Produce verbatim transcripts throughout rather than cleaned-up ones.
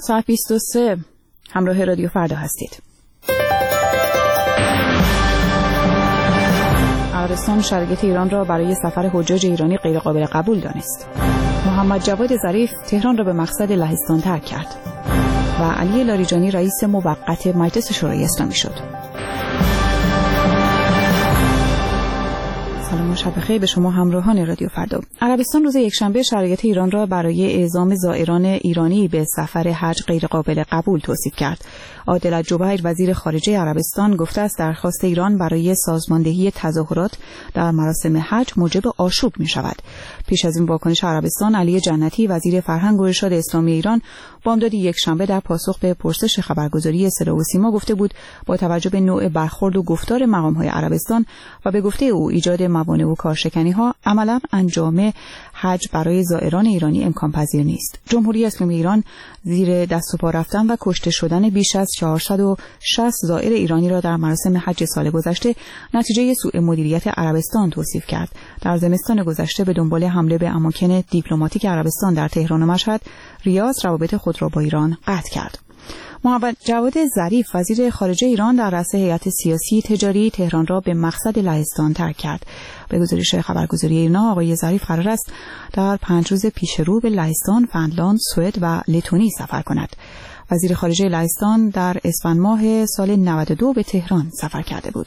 ساعت بیست و سه همراه رادیو فردا هستید. عربستان شرایط ایران را برای سفر حجاج ایرانی غیر قابل قبول دانست. محمد جواد ظریف تهران را به مقصد لهستان ترک کرد و علی لاریجانی رئیس موقت مجلس شورای اسلامی شد. سلام و شب بخیر به شما همراهان رادیو فردا. عربستان روز یکشنبه شرایط ایران را برای اعزام زائران ایرانی به سفر حج غیر قابل قبول توصیف کرد. عادل الجبیر وزیر خارجه عربستان گفته است درخواست ایران برای سازماندهی تظاهرات در مراسم حج موجب آشوب می شود. پیش از این واکنش عربستان، علی جنتی وزیر فرهنگ و ارشاد اسلامی ایران بامداد یکشنبه در پاسخ به پرسش خبرگزاری صدا و سیما گفته بود با توجه به نوع برخورد و گفتار مقام‌های عربستان و به گفته او ایجاد موانع و کارشکنی‌ها عملاً انجام حج برای زائران ایرانی امکان پذیر نیست. جمهوری اسلامی ایران زیر دست و پا رفتن و کشته شدن بیش از چهارصد و شصت زائر ایرانی را در مراسم حج سال گذشته نتیجه سوء مدیریت عربستان توصیف کرد. در زمستان گذشته به دنبال حمله به اماکن دیپلماتیک عربستان در تهران و مشهد، ریاض روابط خود را با ایران قطع کرد. محمد جواد ظریف وزیر خارجه ایران در رأس هیئت سیاسی تجاری تهران را به مقصد لهستان ترک کرد. به گزارش خبرگزاری ایرنا آقای ظریف قرار است در پنج روز پیش رو به لهستان، فنلاند، سوئد و لتونی سفر کند. وزیر خارجه لهستان در اسفند ماه سال نود و دو به تهران سفر کرده بود.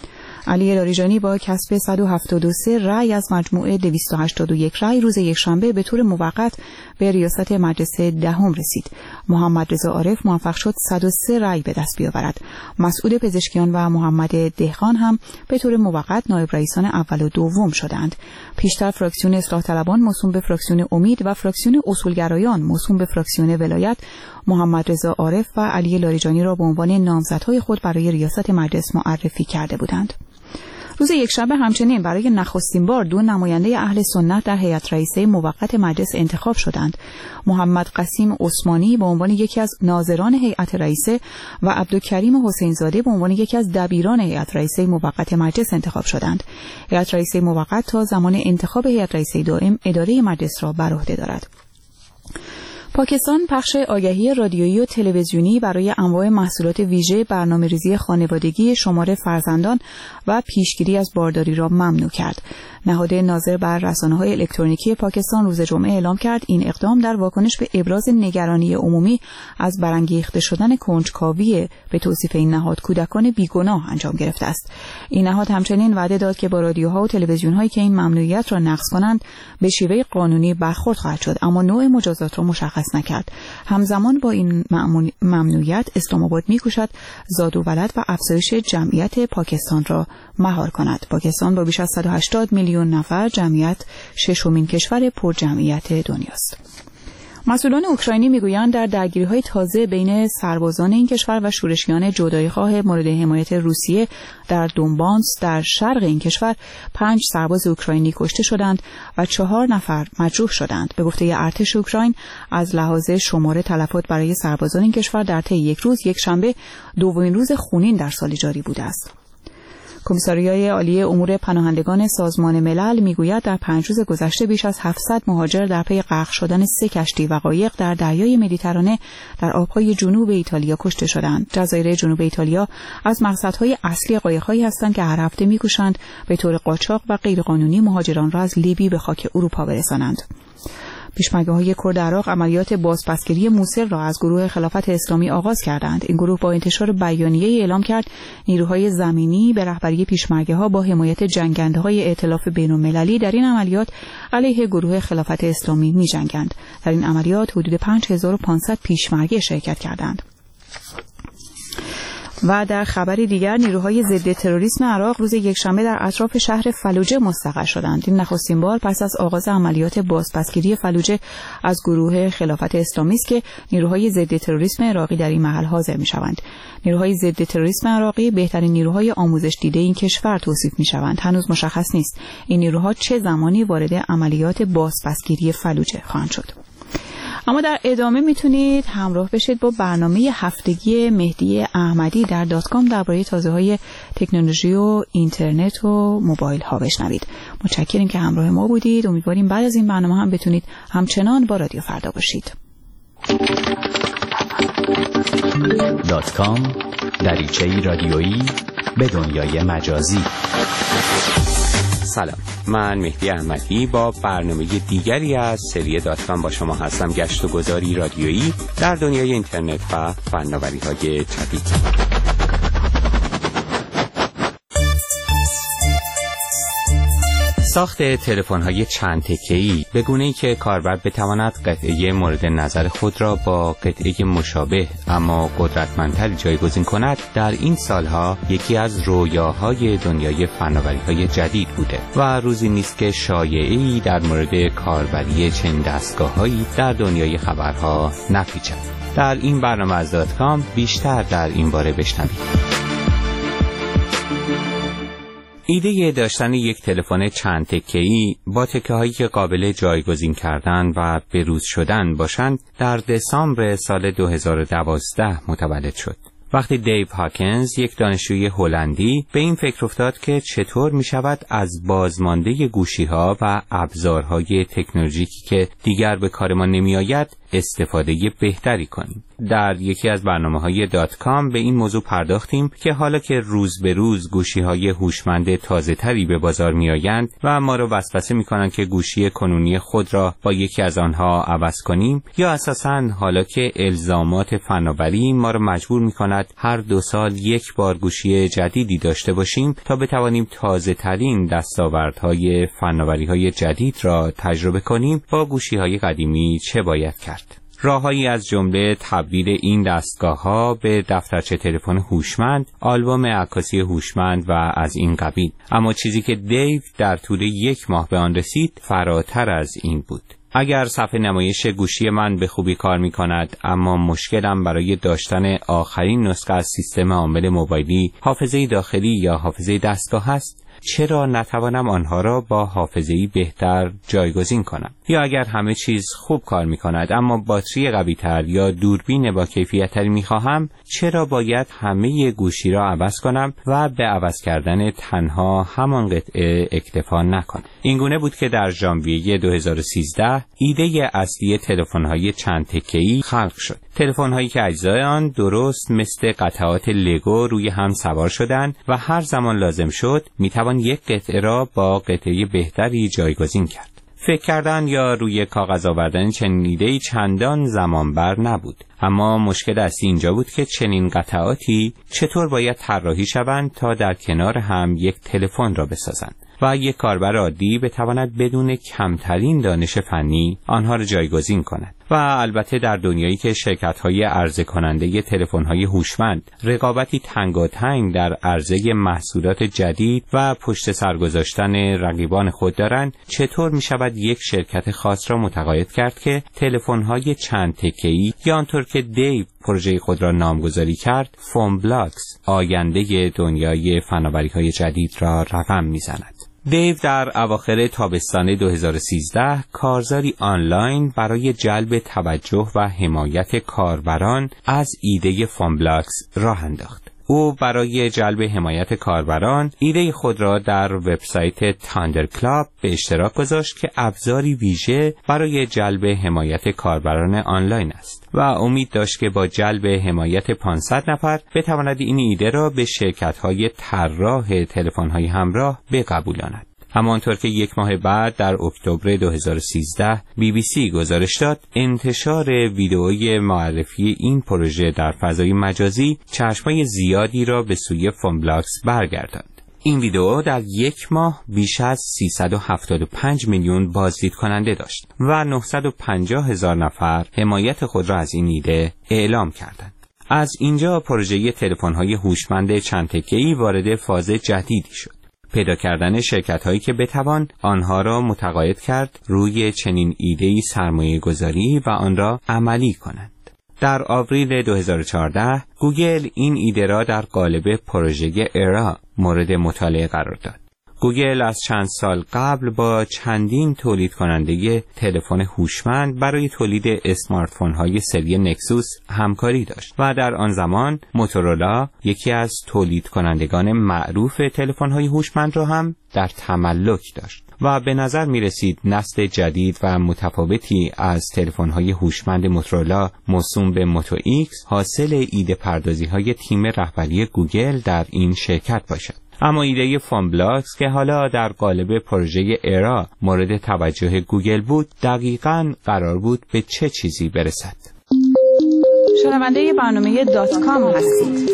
علی لاریجانی با کسب صد و هفتاد و سه رأی از مجموع دویست و هشتاد و یک رأی روز یکشنبه به طور موقت به ریاست مجلس دهم رسید. محمد رضا عارف موفق شد صد و سه رأی به دست بیاورد. مسعود پزشکیان و محمد دهقان هم به طور موقت نایب رئیسان اول و دوم شدند. پیشتر فراکسیون اصلاح طلبان موسوم به فراکسیون امید و فراکسیون اصولگرایان موسوم به فراکسیون ولایت محمد رضا عارف و علی لاریجانی را به عنوان نامزدهای خود برای ریاست مجلس معرفی کرده بودند. روز یکشنبه همچنین برای نخستین بار دو نماینده اهل سنت در هیئت رئیسه موقت مجلس انتخاب شدند. محمد قسیم عثمانی به عنوان یکی از ناظران هیئت رئیسه و عبدالکریم حسین زاده به عنوان یکی از دبیران هیئت رئیسه موقت مجلس انتخاب شدند. هیئت رئیسه موقت تا زمان انتخاب هیئت رئیسه دائم اداره مجلس را بر عهده دارد. پاکستان پخش آگهی رادیویی و تلویزیونی برای انواع محصولات ویژه، برنامه‌ریزی خانوادگی، شمار فرزندان و پیشگیری از بارداری را ممنوع کرد. نهاد ناظر بر رسانه‌های الکترونیکی پاکستان روز جمعه اعلام کرد این اقدام در واکنش به ابراز نگرانی عمومی از برانگیخته شدن کنجکاوی به توصیف این نهاد کودکان بیگناه انجام گرفته است. این نهاد همچنین وعده داد که با رادیوها و تلویزیون‌هایی که این ممنوعیت را نقض کنند به شیوه قانونی برخورد خواهد شد، اما نوع مجازات را مشخص نکرد. همزمان با این ممنوعیت اسلام آباد می‌کوشد زاد و ولد و افزایش جمعیت پاکستان را مهار کند. پاکستان با بیش از صد و هشتاد میلیون نفر جمعیت ششمین کشور پر جمعیت دنیاست. مسئولان اوکراینی میگویند در درگیری‌های تازه بین سربازان این کشور و شورشیان جدایی‌خواه مورد حمایت روسیه در دونباس در شرق این کشور پنج سرباز اوکراینی کشته شدند و چهار نفر مجروح شدند. به گفته ارتش اوکراین از لحاظ شمار تلفات برای سربازان این کشور در طی یک روز یکشنبه دومین روز خونین در سال جاری بوده است. کمیساریای عالی امور پناهندگان سازمان ملل میگوید در پنج روز گذشته بیش از هفتصد مهاجر در پی غرق شدن سه کشتی و قایق در دریای مدیترانه در آبهای جنوب ایتالیا کشته شدند. جزایر جنوب ایتالیا از مقصدهای اصلی قایق‌هایی هستند که هر هفته میکوشند به طور قاچاق و غیرقانونی مهاجران را از لیبی به خاک اروپا برسانند. پیشمرگه‌های کرد عراق عملیات بازپسگیری موصل را از گروه خلافت اسلامی آغاز کردند. این گروه با انتشار بیانیه‌ای اعلام کرد نیروهای زمینی به رهبری پیشمرگه‌ها با حمایت جنگنده‌های ائتلاف بین‌المللی در این عملیات علیه گروه خلافت اسلامی می‌جنگند. در این عملیات حدود پنج هزار و پانصد پیشمرگه شرکت کردند. و در خبری دیگر نیروهای ضد تروریسم عراق روز یکشنبه در اطراف شهر فلوجه مستقر شدند. این نخستین بار پس از آغاز عملیات بازپسگیری فلوجه از گروه خلافت اسلامی است که نیروهای ضد تروریسم عراقی در این محل حاضر می‌شوند. نیروهای ضد تروریسم عراقی بهترین نیروهای آموزش دیده این کشور توصیف می‌شوند. هنوز مشخص نیست این نیروها چه زمانی وارد عملیات بازپسگیری فلوجه خواهند شد. اما در ادامه میتونید همراه بشید با برنامه هفتگی مهدی احمدی در دات کام درباره تازه‌های تکنولوژی و اینترنت و موبایل ها بشنوید. متشکریم که همراه ما بودید. امیدواریم بعد از این برنامه هم بتونید همچنان با رادیو فردا باشید. دات کام دریچه‌ای رادیویی به دنیای مجازی. سلام، من مهدی احمدی با برنامه دیگری از سری دات کام با شما هستم. گشت و گذاری رادیویی در دنیای اینترنت و فناوری‌های جدید. ساخت تلفن‌های چند تکه‌ای به گونه‌ای که کاربر بتواند قطعه مورد نظر خود را با قطعه مشابه اما قدرتمندتری جایگزین کند، در این سالها یکی از رویاهای دنیای فناوری‌های جدید بوده و روزی نیست که شایعه‌ای در مورد کاربری چنین دستگاه‌هایی در دنیای خبرها نپیچد. در این برنامه از دات کام بیشتر در این باره بشنوید. ایده داشتن یک تلفن چند تکه‌ای با تکه‌هایی که قابل جایگزین کردن و بروز شدن باشند در دسامبر سال دو هزار و دوازده متولد شد. وقتی دیو هاکنز، یک دانشجوی هلندی، به این فکر افتاد که چطور می شود از بازمانده گوشی‌ها و ابزارهای تکنولوژیکی که دیگر به کار ما نمی آید استفاده بهتری کنیم. در یکی از برنامه‌های دات کام به این موضوع پرداختیم که حالا که روز به روز گوشی‌های هوشمند تازه‌تری به بازار می‌آیند و ما را وسوسه می‌کنند که گوشی کنونی خود را با یکی از آنها عوض کنیم، یا اساساً حالا که الزامات فناوری ما را مجبور می‌کند هر دو سال یک بار گوشی جدیدی داشته باشیم تا بتوانیم تازه‌ترین دستاوردهای فناوری‌های جدید را تجربه کنیم، با گوشی‌های قدیمی چه باید کرد؟ راههایی از جمله تبدیل این دستگاه‌ها به دفترچه تلفن هوشمند، آلبوم عکاسی هوشمند و از این قبیل. اما چیزی که دیو در طول یک ماه به آن رسید فراتر از این بود. اگر صفحه نمایش گوشی من به خوبی کار می کند، اما مشکلم برای داشتن آخرین نسخه از سیستم عامل موبایلی، حافظه داخلی یا حافظه دستگاه است، چرا نتوانم آنها را با حافظه‌ای بهتر جایگزین کنم؟ یا اگر همه چیز خوب کار می کند اما باتری قوی تر یا دوربین با کیفیت تری می خواهم، چرا باید همه گوشی را عوض کنم و به عوض کردن تنها همان قطعه اکتفا نکنم؟ این گونه بود که در ژانویه دو هزار و سیزده ایده اصلی تلفن‌های چند تکه‌ای خلق شد. تلفن‌هایی که اجزای آن درست مثل قطعات لگو روی هم سوار شدند و هر زمان لازم شد می توان یک قطعه را با قطعه بهتری جایگزین کرد. فکر کردن یا روی کاغذ آوردن چنین ایده‌ای چندان زمانبر نبود، اما مشکل اصلی اینجا بود که چنین قطعاتی چطور باید طراحی شوند تا در کنار هم یک تلفن را بسازند و یک کاربر عادی بتواند بدون کمترین دانش فنی آنها را جایگزین کند. و البته در دنیایی که شرکت‌های عرضه کننده تلفن‌های هوشمند رقابتی تنگاتنگ در عرضه محصولات جدید و پشت سر گذاشتن رقیبان خود دارند، چطور می‌شود یک شرکت خاص را متقاعد کرد که تلفن‌های چند تکه‌ای یا آنطور که دیو پروژه خود را نامگذاری کرد، فونبلاکس، آینده دنیای فناوری‌های جدید را رقم می‌زند. دیو در اواخر تابستان دو هزار و سیزده کارزاری آنلاین برای جلب توجه و حمایت کاربران از ایده فونبلاکس راه انداخت. او برای جلب حمایت کاربران ایده خود را در وبسایت تاندر کلاب به اشتراک گذاشت که ابزاری ویژه برای جلب حمایت کاربران آنلاین است و امید داشت که با جلب حمایت پانصد نفر بتواند این ایده را به شرکت‌های طراح تلفن‌های همراه بقبولاند. همانطور که یک ماه بعد در اکتبر دو هزار و سیزده بی بی سی گزارش داد، انتشار ویدئوی معرفی این پروژه در فضای مجازی چشمای زیادی را به سوی فونبلاکس برگرداند. این ویدئو در یک ماه بیش از سیصد و هفتاد و پنج میلیون بازدید کننده داشت و نهصد و پنجاه هزار نفر حمایت خود را از این ایده اعلام کردند. از اینجا پروژه تلفن‌های هوشمند چند تکه‌ای وارد فاز جدیدی شد. پیدا کردن شرکت‌هایی که بتوان آنها را متقاعد کرد روی چنین ایده‌ای سرمایه گذاری و آن را عملی کنند. در آوریل دو هزار و چهارده گوگل این ایده را در قالب پروژه ارا مورد مطالعه قرار داد. گوگل از چند سال قبل با چندین تولید کننده تلفن هوشمند برای تولید اسمارت فون‌های سری نکسوس همکاری داشت و در آن زمان موتورولا یکی از تولید کنندگان معروف تلفن‌های هوشمند را هم در تملک داشت. و به نظر می رسید نسل جدید و متفاوتی از تلفن‌های هوشمند موتورولا موسوم به موتو ایکس حاصل ایده پردازی های تیم رهبری گوگل در این شرکت باشد. اما ایده فونبلاکس که حالا در قالب پروژه ارا مورد توجه گوگل بود، دقیقاً قرار بود به چه چیزی برسد؟ شنونده برنامه دات کام هستید.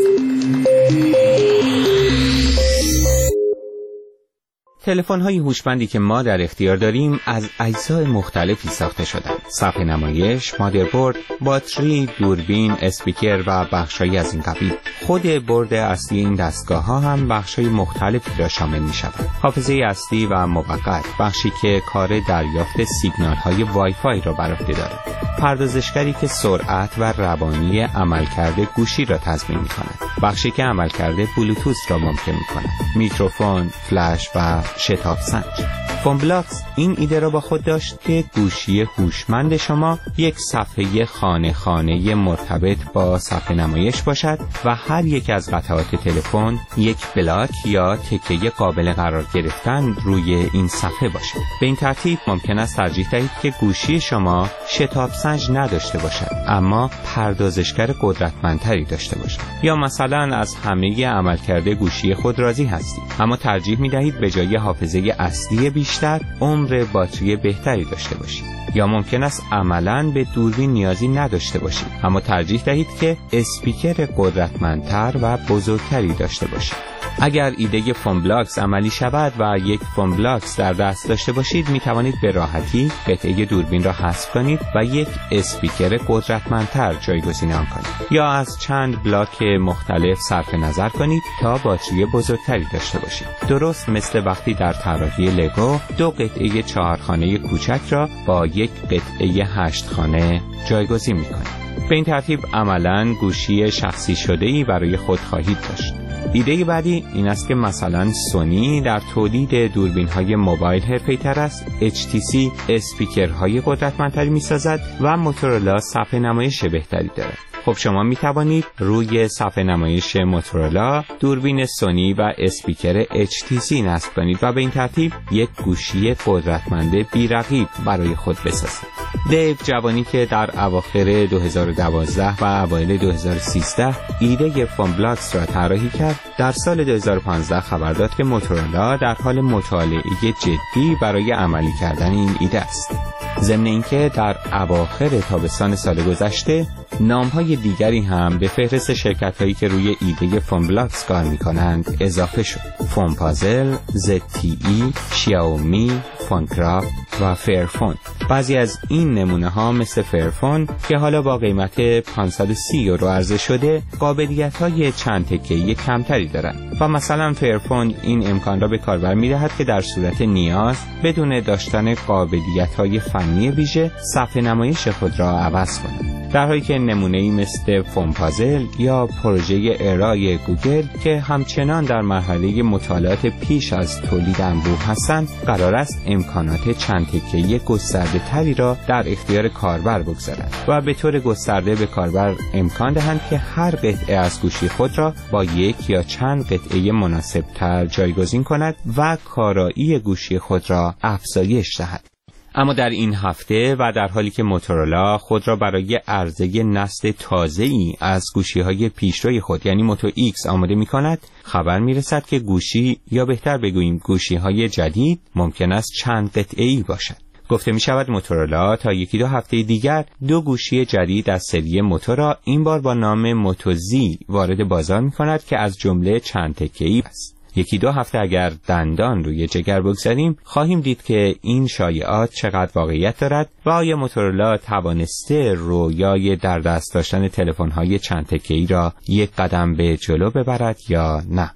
تلفن‌های هوشمندی که ما در اختیار داریم از اجزای مختلفی ساخته شدند. صفحه نمایش، مادربرد، باتری، دوربین، اسپیکر و بخش‌هایی از این قبیل. خود برد اصلی این دستگاه‌ها هم بخش‌های مختلفی را شامل می‌شوند. حافظه اصلی و موقت، بخشی که کار دریافت سیگنال‌های وای فای را بر عهده دارد. پردازشگری که سرعت و روانی عملکرد گوشی را تضمین می‌کند. بخشی که عملکرد بلوتوث را ممکن می‌کند. میکروفون، فلش و شتاب سنج. فونبلاکس این ایده را با خود داشت که گوشی هوشمند شما یک صفحه خانه خانه مرتبط با صفحه نمایش باشد و هر یک از قطعات تلفن یک بلاک یا تکه قابل قرار گرفتن روی این صفحه باشد. به این ترتیب ممکن است ترجیح دهید که گوشی شما شتاب سنج نداشته باشد اما پردازشگر قدرتمندتری داشته باشد، یا مثلا از همه عملکرد گوشی خود راضی هستید اما ترجیح می‌دهید به جای حافظه اصلی بیشتر عمر باتری بهتری داشته باشید، یا ممکن است عملاً به دوربین نیازی نداشته باشید اما ترجیح دهید که اسپیکر قدرتمندتر و بزرگتری داشته باشید. اگر ایده فونبلاکس عملی شود و یک فونبلاکس در دست داشته باشید، می توانید به راحتی قطعه دوربین را حذف کنید و یک اسپیکر قدرتمندتر جایگزین آن کنید، یا از چند بلاک مختلف صرف نظر کنید تا باتری بزرگتری داشته باشید. درست مثل وقتی در طراحی لگو دو قطعه چهارخانه کوچک را با یک قطعه هشت خانه جایگزین می کنید. به این ترتیب عملاً گوشی شخصی شده‌ای برای خود خواهید داشت. ایده بعدی این است که مثلا سونی در تولید دوربین‌های موبایل حرفه‌ای‌تر است، اچ تی سی اسپیکرهای قدرتمندتری می‌سازد و موتورولا صفحه نمایش بهتری دارد. خب شما می توانید روی صفحه نمایش موتورولا دوربین سونی و اسپیکر اچ تی سی نصب کنید و به این ترتیب یک گوشی قدرتمند بی‌رقیب برای خود بسازید. دیو جوانی که در اواخر دو هزار و دوازده و اوایل دو هزار و سیزده ایده فونبلاکس را طراحی کرد، در سال دو هزار و پانزده خبر داد که موتورولا در حال مطالعه جدی برای عملی کردن این ایده است. ضمن اینکه در اواخر تابستان سال گذشته نام‌های دیگری هم به فهرست شرکت‌هایی که روی ایده فونبلاکس کار می‌کنند اضافه شد: فونپازل، زد تی ای، شیائومی، فونکرافت و فیرفون. بعضی از این نمونه‌ها مثل فیرفون که حالا با قیمت پانصد و سی یورو عرضه شده، قابلیت‌های چند تکه‌ای کمتری دارند و مثلا فیرفون این امکان را به کاربر می‌دهد که در صورت نیاز بدون داشتن قابلیت‌های فنی ویژه صفحه نمایش خود را عوض کند. در حالی که نمونه‌ای مثل فونپازل یا پروژه ارای گوگل که همچنان در مرحله مطالعات پیش از تولید انبوه هستند، قرار است امکانات چند تکه‌ای گسترده‌تری را در اختیار کاربر بگذارند و به طور گسترده به کاربر امکان دهند که هر قطعه از گوشی خود را با یک یا چند قطعه مناسب‌تر جایگزین کند و کارایی گوشی خود را افزایش دهد. اما در این هفته و در حالی که موتورولا خود را برای عرضه نسل تازه‌ای از گوشی‌های پیشروی خود یعنی موتو ایکس آماده می‌کند، خبر می‌رسد که گوشی یا بهتر بگوییم گوشی‌های جدید ممکن است چند قطعه‌ای باشد. گفته می‌شود موتورولا تا یکی دو هفته دیگر دو گوشی جدید از سری موتو را این بار با نام موتو زی وارد بازار می‌کند که از جمله چند تکه‌ای است. یکی دو هفته اگر دندان روی جگر بگذاریم خواهیم دید که این شایعات چقدر واقعیت دارد و آیا موتورولا توانسته رویای در دست داشتن تلفن‌های چند تکه‌ای را یک قدم به جلو ببرد یا نه.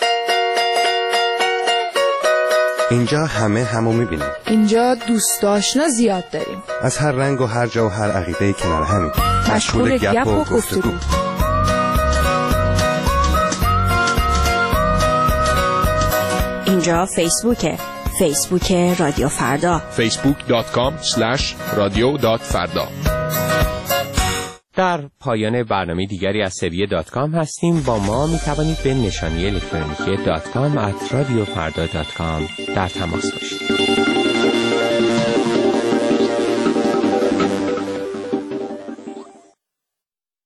اینجا همه همو می‌بینیم. اینجا دوست آشنا زیاد داریم. از هر رنگ و هر جا و هر عقیده کنار همیم. مشغول گپ و گفتگو. اینجا فیسبوکه، فیسبوک رادیو فردا، فیسبوک دات کام اسلش رادیو دات فردا. در پایان برنامه دیگری از سری دات کام هستیم. با ما می توانید به نشانی الکترونیکی دات کام ات رادیو فردا دات کام در تماس باشید.